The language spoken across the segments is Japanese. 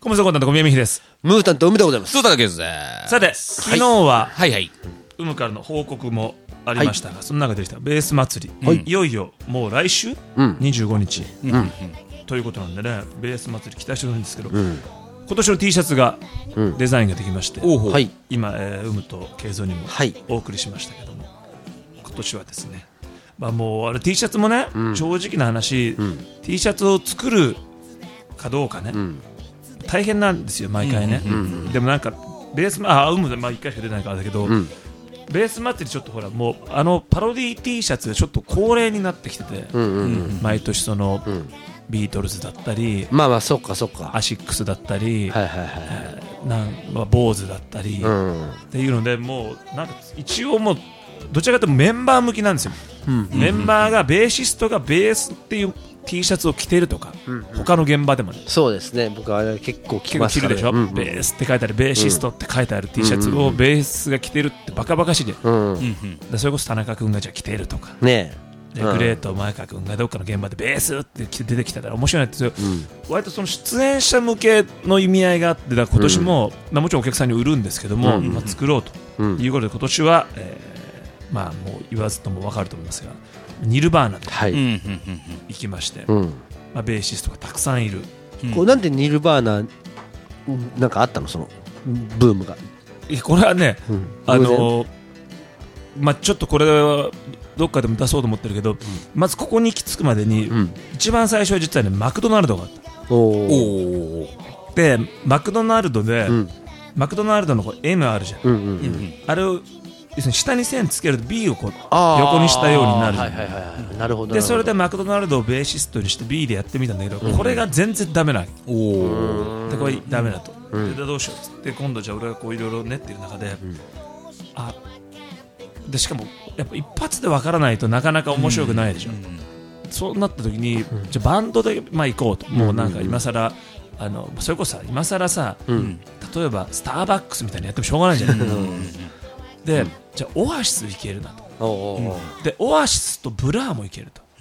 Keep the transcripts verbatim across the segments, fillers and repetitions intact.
コムサコンタンと小宮美秀です。 ムータンと海でございます。 そうだけですね。 さて、昨日は、 はいはい。 うむからの報告もありましたが、はい、その中でできたベース祭り、 はい、 いよいよもう来週、うん、にじゅうごにち、うんうん、ということなんでね、ベース祭り期待してるんですけど、うん、今年の T シャツが、うん、デザインができまして、 はい、 今、えー、うむと慶三にもお送りしましたけども、はい、今年はですね、まあ、もうあれ T シャツもね、うん、正直な話、うん、T シャツを作るかどうかね、うん、大変なんですよ毎回ね、うんうんうん、でもなんかベースあうむでまあいっかいしか出ないからだけど、うん、ベース祭りちょっとほらもうあのパロディ T シャツがちょっと恒例になってきてて、うんうんうん、毎年その、うん、ビートルズだったり、 まあまあそっかそっかアシックスだったり、 はいはいはい、 えー、なんまあ、坊主だったり、うん、っていうのでもうなんか一応もうどちらかというとメンバー向きなんですよ、うんうん、メンバーがベーシストがベースっていう T シャツを着てるとか、うんうん、他の現場でもね、 そうですね、僕は結構着ますから、 着るでしょ、うんうん、ベースって書いてあるベーシストって書いてある T シャツをベースが着てるってバカバカしいで、うんうん、でそれこそ田中君がじゃあ着てるとか、ね、でグレート前川君がどっかの現場でベースって出てきたら面白いんですよ、うん、割とその出演者向けの意味合いがあって、だ今年も、うんまあ、もちろんお客さんに売るんですけども、うんまあ、作ろうということで今年は、えー、まあもう言わずとも分かると思いますがニルバーナと行きまして、はいうんまあ、ベーシストがたくさんいる、 うん、これなんでニルバーナなんかあったのそのブームが。 これはね、うん、あのーまあ、ちょっとこれはどっかでも出そうと思ってるけど、うん、まずここに行き着くまでに、うん、一番最初は実はねマクドナルドがあった。おでマクドナルドで、うん、マクドナルドのこう エム あるじゃん、うんうんうん、あれを要するに下に線つけると B をこう横にしたようになる、はいはいはい、なるほど。でそれでマクドナルドをベーシストにして B でやってみたんだけど、うん、これが全然ダメなの。でこれダメだと、うん、でどうしようっつって今度じゃあ俺がこういろいろ練ってる中で、うん、あでしかもやっぱ一発で分からないとなかなか面白くないでしょ、うんうん、そうなった時に、うん、じゃあバンドでまあ行こうと、うん、もうなんか今更あのそれこそさ今更さ、うん、例えばスターバックスみたいにやってもしょうがないじゃない、うん、で、うん、じゃあオアシスいけるなと、うん、でオアシスとブラーもいけると、うん、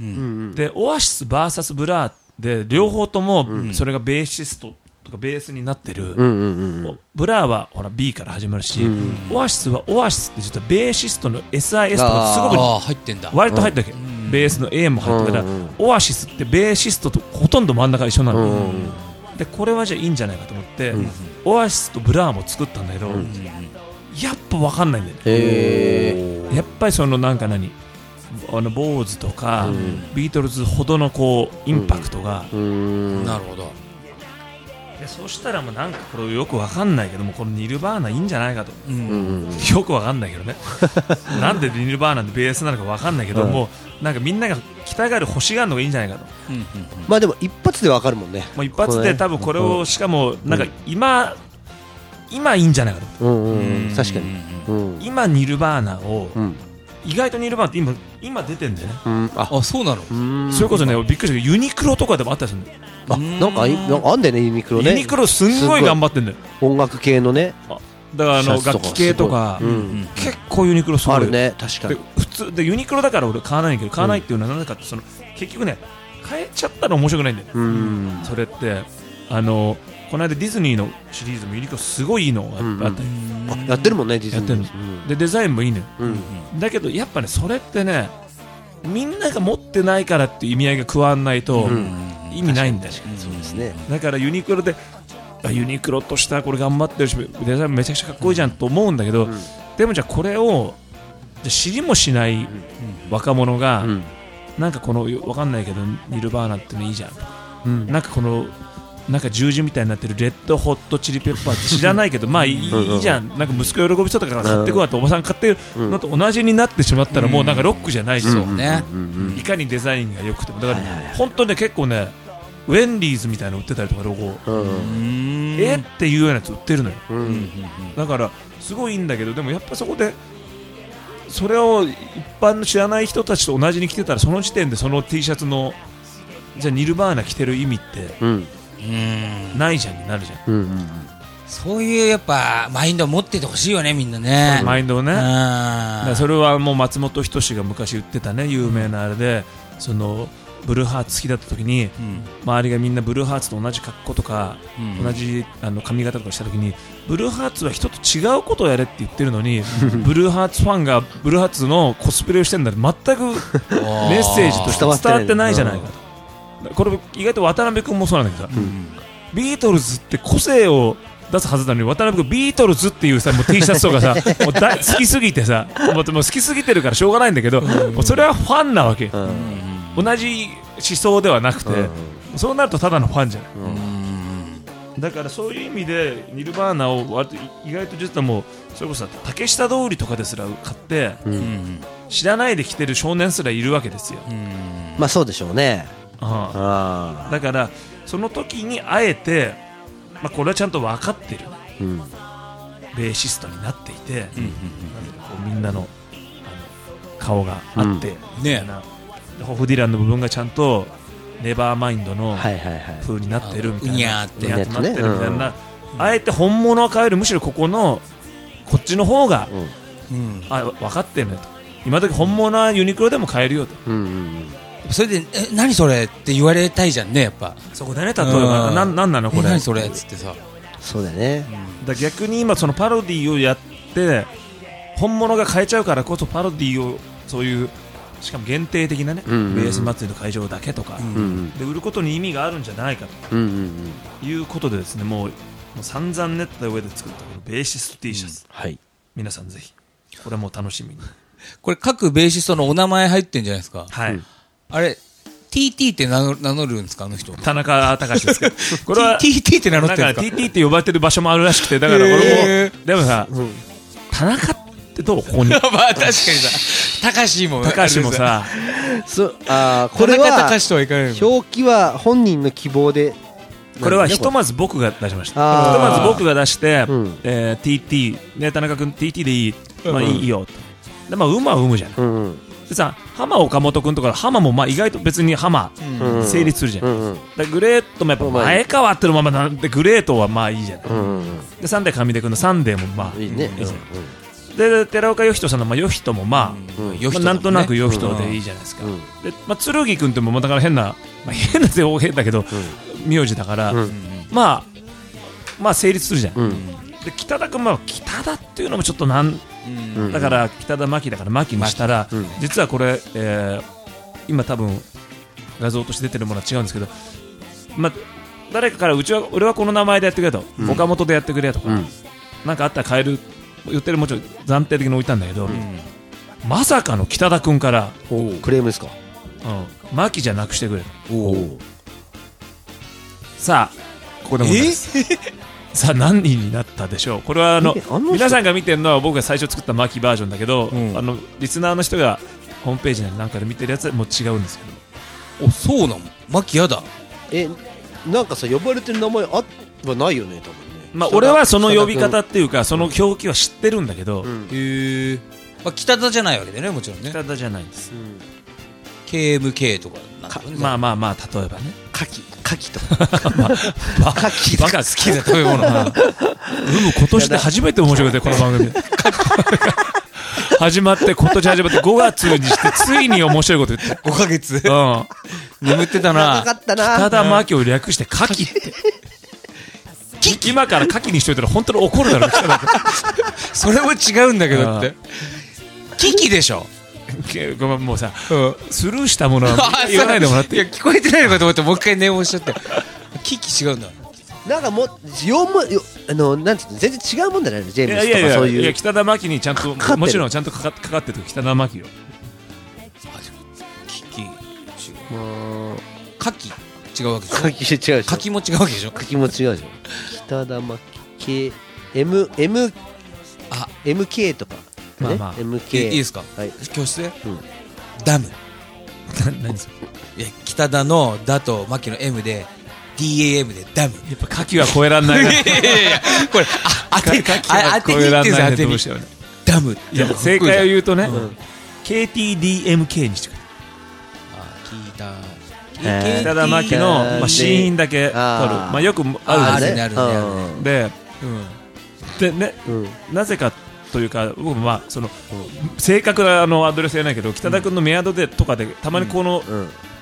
でオアシス ブイエス ブラーで両方ともそれがベーシストとかベースになってる、うんうんうん、ブラーはほら B から始まるし、うんうん、オアシスはオアシスって実はベーシストの エスアイエス とかすごく入ってんだ、 割と入ってるわけ、うん、ベースの A も入ってるから、うんうん、オアシスってベーシストとほとんど真ん中一緒なの、うんうん、でこれはじゃあいいんじゃないかと思って、うん、オアシスとブラーも作ったんだけど、うん、やっぱ分かんないんだよね。へやっぱりそのなんか何あの坊主とか、うん、ビートルズほどのこうインパクトが、 うんうん、なるほど。 でそうしたらもうなんかこれよくわかんないけどもこのニルバーナいいんじゃないかと、うんうんうん、よくわかんないけどねなんでニルバーナでベースなのかわかんないけど、うん、もうなんかみんなが来たがる欲しがるのがいいんじゃないかと、うんうんうん、 まあでも一発でわかるもんね。 もう一発で多分これをしかもなんか今、うん、今いいんじゃないかと、うんうんうん、確かに、 うん、今ニルバーナを、うん、意外とニルバーナって今今出てんだよね、うん、 あ, あそうなの。 うんそれこそねびっくりしたけどユニクロとかでもあったりするんだよ。 あなんかなんかあんだよねユニクロね。 ユニクロすんごい頑張ってんだよ。 音楽系のね。 あだからあの楽器系とか、うん、結構ユニクロすごいあるね。確かにで普通でユニクロだから俺買わないけど買わないっていうのは何でかってその結局ね変えちゃったら面白くないんだよ、うん、それってあのこの間ディズニーのシリーズもユニクロすごいいいのがあったり、 うんうん、あやってるもんねディズニーやってる、 うん、でデザインもいいのよ、うん、だけどやっぱねそれってねみんなが持ってないからっていう意味合いが加わんないと、うん意味ないんだよ、 うん、そうですね。 だからユニクロでユニクロとしてはこれ頑張ってるしデザインめちゃくちゃかっこいいじゃんと思うんだけど、うん、でもじゃあこれをじゃ知りもしない若者が、うん、なんかこのわかんないけどニルバーナってのいいじゃんとか、うん、なんかこのなんか十字みたいになってるレッドホットチリペッパーって知らないけどまあいい、いいじゃんなんか息子喜びそうだから買ってこいっておばさん買ってるのと同じになってしまったらもうなんかロックじゃないし、うんね、いかにデザインが良くてもだから本当ね結構ねウェンディーズみたいなの売ってたりとかロゴ、うん、えっていうようなやつ売ってるのよ、うん、だからすごいいいんだけどでもやっぱそこでそれを一般の知らない人たちと同じに着てたらその時点でその T シャツのじゃあニルバーナ着てる意味って、うんないじゃんになるじゃん、うんうんうん、 そういうやっぱマインドを持っててほしいよねみんなね。 マインドをね。だからそれはもう松本人志が昔言ってたね有名なあれで、うん、そのブルーハーツ好きだった時に、うん、周りがみんなブルーハーツと同じ格好とか、うん、同じあの髪型とかした時にブルーハーツは人と違うことをやれって言ってるのにブルーハーツファンがブルーハーツのコスプレをしてるんだって全くメッセージとして伝わってないじゃないかと。これ意外と渡辺君もそうなんだけどさ、うん、ビートルズって個性を出すはずなのに渡辺君ビートルズっていうさもう T シャツとかさもうだ好きすぎてさもうもう好きすぎてるからしょうがないんだけど、うん、もうそれはファンなわけ、うん、同じ思想ではなくて、うん、そうなるとただのファンじゃない、うん、だからそういう意味でニルバーナを割と意外と実はもうそれこそ竹下通りとかですら買って、うん、知らないで来てる少年すらいるわけですよ、うん、 まあそうでしょうね。 ああだからその時にあえて、まあ、これはちゃんと分かってる、うん、ベーシストになっていて、うんうんうん、こうみんなの、 あの顔があって、うん、ねホフディランの部分がちゃんとネバーマインドの風になってるみたいな、うにゃーってなってるみたいな、うん、あえて本物を変える、むしろここのこっちの方が、うん、あ分かってるねと、今時本物はユニクロでも買えるよと、うんうんうん、それでえ何それって言われたいじゃんね、やっぱそこでね、例えばななんなのこれ何それっつってさ、 そうだね、 うん、だ逆に今そのパロディをやって本物が買えちゃうからこそパロディをそういうしかも限定的なね、うんうんうん、ベース祭りの会場だけとか、うんうん、で売ることに意味があるんじゃないかと、うんうんうん、いうことでですね、もう、もう散々練った上で作ったこのベーシスト T シャツ、うんはい、皆さんぜひこれはもう楽しみに。 これ各ベーシストのお名前入ってるんじゃないですか。はい、あれ ティーティー って名乗、名乗るんですか、あの人。 田中隆ですけどこれはティーティー って名乗ってるんですか。 なんか ティーティー って呼ばれてる場所もあるらしくて、だからこれもでもさ、うん、田中ってどうここにまあ確かにさ高志も高志もさそあこれは高志とはいかない。 表記は本人の希望で、 これはひとまず僕が出しました。ひとまず僕が出して、うんえー、ティーティー、ね、田中君 ティーティー でいい、まあ、いいよと。でまあ、馬は馬じゃない、うんうん、でさ浜岡本君とか浜もまあ意外と別に浜、うん、成立するじゃん、うんうん、だグレートもやっぱ前川ってのままなんでグレートはまあいいじゃない、うんうん、でサンデー上出君のサンデーもまあいいね、いいじゃん、うんうん、で寺岡義人さんのまあ義人もまあ、うんうんまあ、なんとなく義人でいいじゃないですか、うんうん、でまあ、剣君ってもだから変な、まあ、変な情報変だけど、うん、名字だから、うん、まあまあ成立するじゃん、うん、で北田君も北田っていうのもちょっとなんうん、だから北田真希だから真希にしたら、うん、実はこれ、えー、今多分画像として出てるものは違うんですけど、まあ、誰かからうちは俺はこの名前でやってくれと、うん、岡本でやってくれとか、うん、なんかあったら変える言ってる、もちろん暫定的に置いたんだけど、うん、まさかの北田君からクレームですか、 うん、真希じゃなくしてくれと。さあここで問題です。さあ何人になったでしょう。これはあのあの皆さんが見てるのは僕が最初作ったマキバージョンだけど、うん、あのリスナーの人がホームページなんかで見てるやつはもう違うんですけど。おそうなの。マキやだ。 えなんかさ呼ばれてる名前あはないよね多分ね。 まあ俺はその呼び方っていうかその表記は知ってるんだけど、うん、 へえ、まあ、北田じゃないわけでね、もちろんね。 北田じゃないんです、うん、 ケーエムケー とかなんか、 ね、まあまあまあ例えばねカキカキとかまあ、カキバカ好きな食べ物な。うむ今年で初めて面白いでこの番組始まって今年始まってごがつにしてついに面白いこと言ってごかげつ、 うん、眠ってたな。 長かったな。 北田真希を略してカキって今からカキにしといたら本当に怒るだろうそれも違うんだけどってキキでしょ。 ごめんもうさ、うん、スルーしたものは言わないでもらっていい。 いや聞こえてないのかと思ってもう一回念を押しちゃってキキ違うんだ。 なんかもう読むよあのなんていうの全然違うもんだねジェームスとかそういう。いやいやいやいや北田真希にちゃんともちろんちゃんとかかかかってる北田真希よ。 キキ違う。カキ違うわけでしょ。 カキ違う。 カキも違うわけでしょ。 カキも違うじゃん。北田真希 M M あ エムケー とか。 まあまあ、エムケー いいですか、はい、教室で、うん、ダム何それ。いや北田のダとマキの M で ディーエーエム でダム。 やっぱカキは超えらんないな。いやいやいやこれあ当てカキは超えらんないね。どうしようね。ダム。 いや正解を言うとね、うん、ケーティーディーエムケー にしてくれ。 あ聞いた。 北田真希の、まあ、シーンだけ撮る。まあよくあるんですよ。 あるねあるね。 で、うん、でね、うん、なぜかというか僕もまあその、うん、正確なあのアドレスじゃないけど北田君のメアドでとかでたまにこの、うん、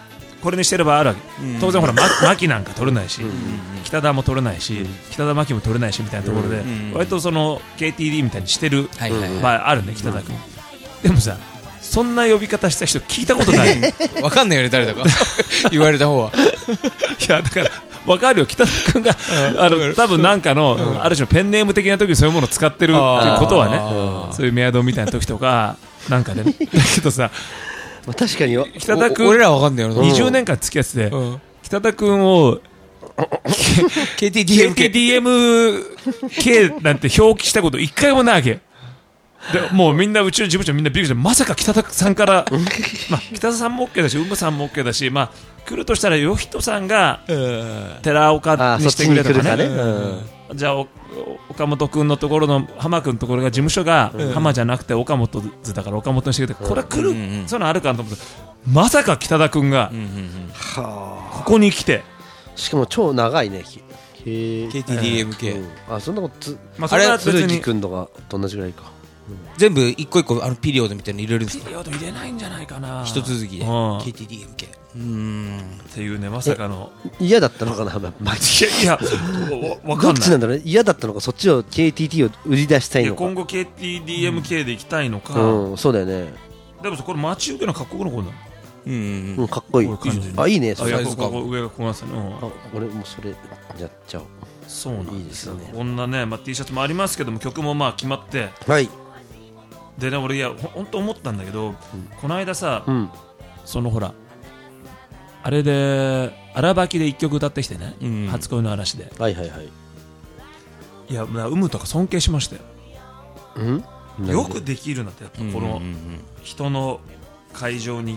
これにしてればあるわけ、当然ほら牧なんか取れないし、北田も取れないし、北田牧も取れないしみたいなところで、割とその ケーティーディー みたいにしてる場合あるね、北田君。でもさ、そんな呼び方した人聞いたことないわかんないよね、誰だか言われた方は。 いやだからわかるよ、北田君があの多分なんかの、うん、ある種のペンネーム的な時にそういうものを使ってるっていうことはね、そういうメアドみたいな時とかなんかね、だけどさ、 確かに北田君俺らわかんないよ、 にじゅうねんかん付き合ってて、うん、北田君をケーティーディーエムケーティーディーエム 系なんて表記したこと一回もないわけで、もうみんなうちの事務所みんなビッグじゃん、まさか北田さんからまあ北田さんも OK だし、うむさんも OK だし、まあ来るとしたらよひとさんが寺岡にしてくれとかね、うん、じゃあ岡本君のところの浜君のところが事務所が浜じゃなくて岡本図だから岡本にしてくれて、これは来る、うんうんうん、そういうのあるかなと思って、まさか北田君がここに来て、 しかも超長いね、 ケーティーディーエム 系、 うん、あ、そんなことつ、 まあ、それは別に鶴木君とかと同じぐらいか、 うん、全部一個一個あのピリオドみたいなの入れるんですか？ ピリオド入れないんじゃないかな、 一続きで、うん、ケーティーディーエム 系、うーんっていうね、まさかの嫌だったのかな、まあ、 いやいやわかんない、 どっちなんだろうね、嫌だったのか、そっちを ケーティーディー を売り出したいのか、 いや今後 ケーティーディーエム 系で行きたいのか、 うんうん、そうだよね。 でもこれ待ち受けのかっこよくの子なの、 うんうんうん、かっこいい、あ、いいね、 それ、あ、いや、ここ上がここなんですよね、 あ、俺もそれやっちゃおう。 そうなんですよ、いいですね、こんなね、まあ、T シャツもありますけども、曲もまあ決まって、 はい、 でね、俺いや本当思ったんだけど、うん、この間さ、うん、そのほらあれで荒ばきで一曲歌ってきてね、うん、初恋の嵐で、 はいはいはい、 いや、有無とか尊敬しましたよ、 うん、 よくできるなって、やっぱこの人の会場に行って、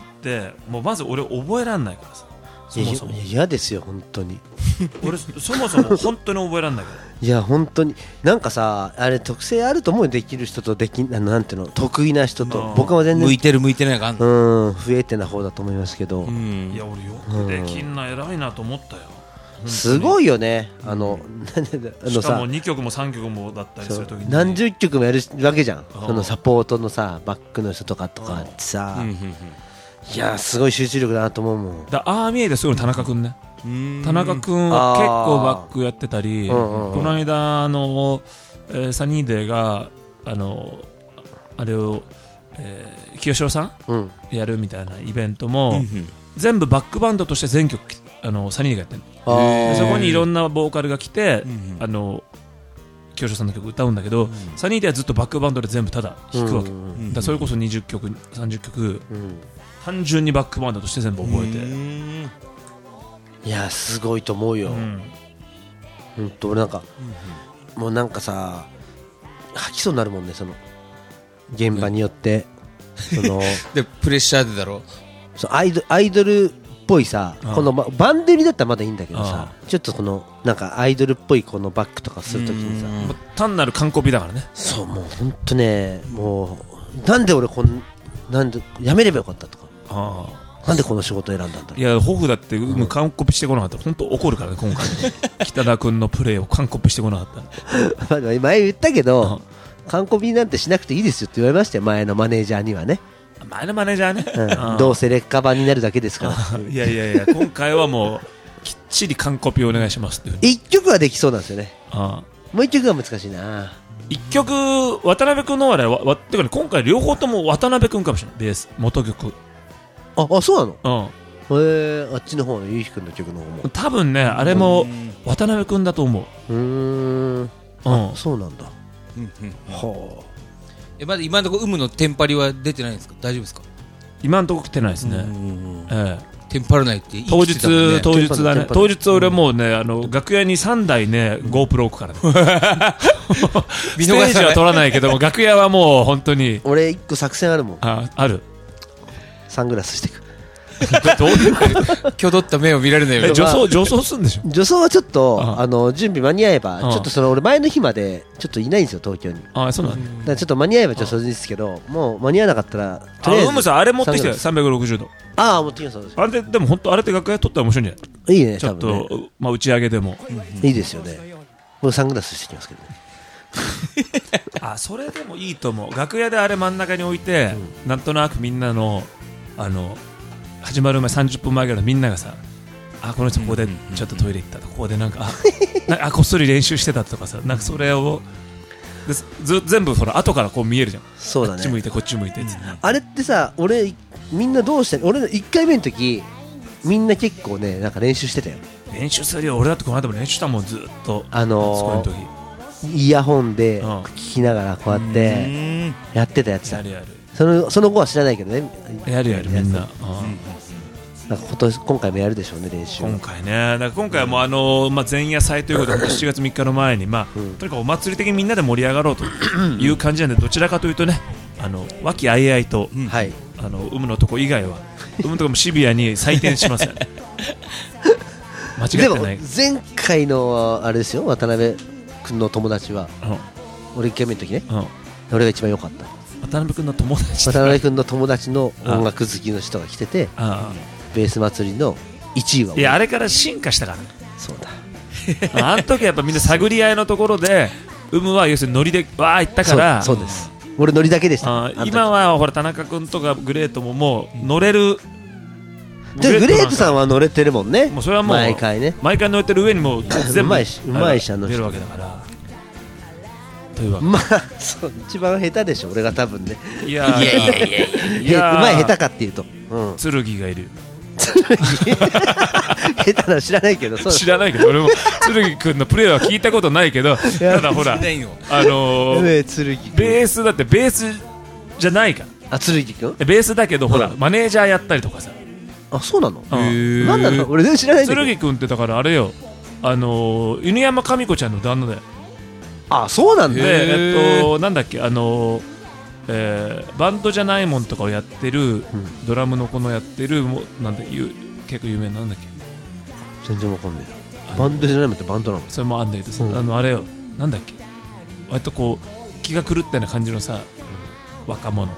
もうまず俺覚えらんないからさ、そもそも嫌ですよ本当に俺そもそも本当に覚えらんないからいや本当になんかさ、あれ特性あると思うよ、できる人とできあのなんていうの、得意な人と、僕は全然向いてる向いてないかんうん、不得手な方だと思いますけど、うん、 いや俺よくできんな、偉いなと思ったよ、 すごいよね、あの、うん、あのさ、 しかもにきょくもさんきょくもだったりするときに何十曲もやるわけじゃん、そのサポートのさ、バックの人とかとかってさ、いやすごい集中力だなと思うもん。 だああ見えてすごい田中君ね、田中君は結構バックやってたり、この間あの、えー、サニーデーがあのあれを、えー、清志郎さん、うん、やるみたいなイベントも、うん、全部バックバンドとして全曲あのサニーデーがやってる、でそこにいろんなボーカルが来て、うん、あの清志郎さんの曲歌うんだけど、うん、サニーデーはずっとバックバンドで全部ただ弾くわけ、うん、だそれこそにじゅっきょくさんじゅっきょく、うん、単純にバックバンドとして全部覚えて、 いやすごいと思うよ、うん、ほんと俺なんか、うん、もうなんかさ吐きそうになるもんね、その現場によって、うん、そのでプレッシャーでだろ、 そアイド、アイドルっぽいさ、このバンデリだったらまだいいんだけどさ、ちょっとこのなんかアイドルっぽいこのバックとかするときにさ、 単なる完コピだからね、 そうもうほんとね、もうなんで俺こんなんでやめればよかったとか、あなんでこの仕事選んだんだろう。 いやホフだってもう完コピしてこなかったら本当怒るからね、今回北田君のプレーを完コピしてこなかったら前言ったけど完コピなんてしなくていいですよって言われましたよ、前のマネージャーにはね。 前のマネージャーね、 うん、どうせ劣化版になるだけですからいやいやいや今回はもうきっちり完コピをお願いしますっていう一曲はできそうなんですよね。ああもう一曲は難しいな。 一曲渡辺君のあれわわてか、ね、今回両方とも渡辺君かもしれない、ベース元曲。 ああそうなの、 うん、 へえ、あっちの方のゆうひくんの曲の方も多分ね、あれも渡辺君だと思う。うーん、うん、あそうなんだ、うんうん、 はあ。えまだ今のところ有無のテンパリは出てないんですか、大丈夫ですか。 今のところ来てないですね、ええ、 テンパらないって当日、ね、当日だね、当日俺もうね、あの楽屋にさんだいね GoPro 置くからねステージは撮らないけども楽屋はもう本当に俺いっこ作戦あるもん。 あある、 サングラスしてくどういう挙動った目を見られないように女装女装するんでしょ。 女装はちょっと ああの準備間に合えば、ちょっとその俺前の日までちょっといないんですよ東京に。 あそうなんだ。 だからちょっと間に合えば女装ですけど、もう間に合わなかったらとりあえずあうむさんあれ持ってきてさんびゃくろくじゅうど。 ああ持ってきます。 あれででも本当あれって楽屋撮ったら面白いんじゃない。 いいね、 ちょっと、ね、まあ打ち上げでも、 うんうん、いいですよね。もうサングラスしてきますけどねあそれでもいいと思う。楽屋であれ真ん中に置いて、うん、なんとなくみんなのあの始まる前さんじゅっぷんまえぐらいみんながさ、あこの人ここでちょっとトイレ行ったと、ここでなんかあなんかあこっそり練習してたとかさ、なんかそれをでず全部ほら後からこう見えるじゃん。 そうだね。 こっち向いてこっち向いてって、うん、 あれってさ、俺みんなどうして俺のいっかいめの時みんな結構ねなんか練習してたよ。 練習するよ。俺だってこの間も練習したもんずっと。 あのー、イヤホンで聞きながらこうやってやってたやつだ。 やるやる。 そのその後は知らないけどね。 やるやるみんな。うんなんか今年今回もやるでしょうね練習。 今回ね。だから今回はもうあのーまあ、前夜祭ということでしちがつみっかの前に、まあうん、とにかくお祭り的にみんなで盛り上がろうという感じなんで、どちらかというとねあの和気あいあいと、うん、あの有無のとこ以外は有無のとこもシビアに採点しますよね。間違ってない。 でも前回のあれですよ、渡辺君の友達は、うん、俺いっかいめの時ね、うん、俺が一番良かった。 渡辺君の友達渡辺君の友達の音楽好きの人が来てて、 ああベース祭りのいちいは。 いやあれから進化したからね。 そうだ。 あの時はやっぱみんな探り合いのところで有無は要するにノリでわー行ったから。 そう、そうです。俺ノリだけでした。 今はほら田中君とかグレートももう乗れる。 でグレートさんは乗れてるもんね。 もうそれはもう毎回ね。 毎回乗れてる上にもう全部うまいしうまいしあの人出るわけだから。というわけ。 まあそう一番下手でしょ俺が多分ね。 いやいやいやいやいや。 うまい下手かっていうと。うん。 剣がいる。 下手なの知らないけど。そう知らないけど俺も剣君のプレーは聞いたことないけど、ただほらあのー、ベースだってベースじゃないから。 あ剣君。 ベースだけどほらマネージャーやったりとかさ。 あそうなの。 へなんなの俺全然知らないけど。 剣君ってだからあれよ、あのー、犬山神子ちゃんの旦那だよ。 あそうなんだ。 でえっとなんだっけあのーえー、バンドじゃないもんとかをやってる、うん、ドラムの子のやってるもなんだ結構有名なんだっけ。 全然わかんない。バンドじゃないもんってバンドなの。 それもあんだけどさ、うん、あのあれよなんだっけ割とこう気が狂ったような感じのさ、うん、若者ん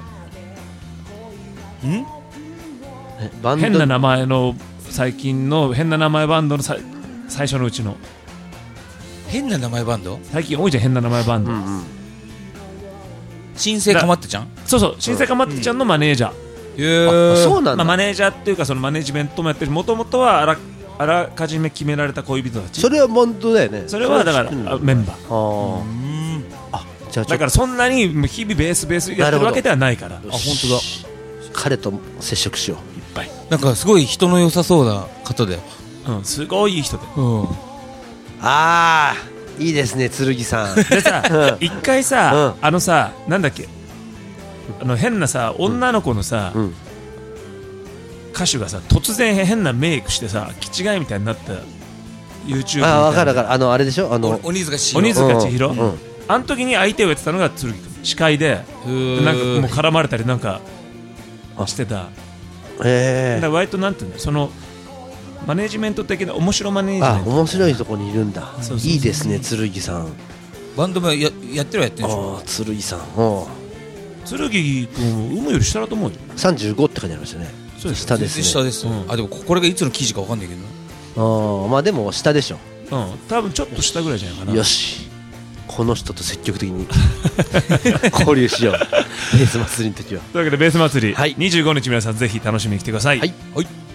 バンド変な名前の最近の変な名前バンドのさ最初のうちの変な名前バンド最近多いじゃん変な名前バンド、うんうん新生かまってちゃん。 そうそう新生かまってちゃんのマネージャー、 うん、そうなんだ、 まあ、マネージャーっていうかそのマネジメントもやってる。もともとはあらあらかじめ決められた恋人たち。 それはバンドだよね。 それはだからメンバー。 ああじゃあだからそんなに日々ベースベースやってるわけではないから。あ本当だ。彼と接触しよういっぱい。 なんかすごい人の良さそうな方だよ。 うんすごいいい人で、うん、 ああいいですね剣さんでさ一回さ、うん、あのさなんだっけあの変なさ女の子のさ、うん、歌手がさ突然変なメイクしてさ気違いみたいになった YouTube あ分かる分かるあのあれでしょあの鬼塚千尋鬼塚千尋、うんうん、あの時に相手をやってたのが剣君司会でなんかもう絡まれたりなんかしてた。 へえだから割となんていうのそのマネジメント的な面白マネジメント。 あ面白いとこにいるんだ。そうそうそういいですね剣さん。 バンドも や, やってるやってるでしょ。 あ剣さん剣君有無より下だと思うよ。 さんじゅうごって書いてありましたね。 そうです下ですね。 下です、うん、あでもこれがいつの記事か分かんないけどあまあでも下でしょ。 うん多分ちょっと下ぐらいじゃないかな。 よしこの人と積極的に交流しようベース祭りの時は。 というわけでベース祭り、 はい、 にじゅうごにち皆さんぜひ楽しみに来てください。 はい、 はい